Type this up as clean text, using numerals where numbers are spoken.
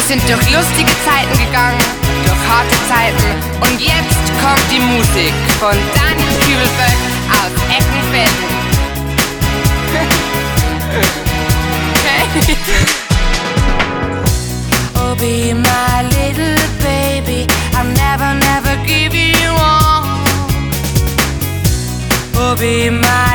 sind durch lustige Zeiten gegangen, durch harte Zeiten. Und jetzt kommt die Musik von Daniel Kübelböck aus Eckenfelden. Oh, be my little baby, I'll never, never give you all. Oh, be my